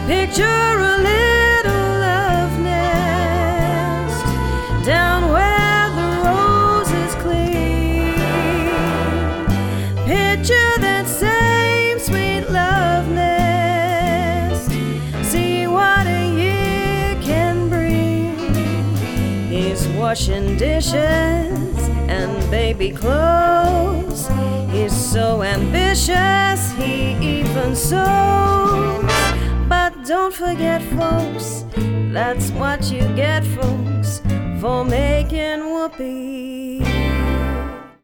Picture a little love nest down where the roses cling. Picture that same sweet love nest. See what a year can bring. He's washing dishes and baby clothes. He's so ambitious, he even sews. But don't forget, folks, that's what you get, folks, for making whoopee.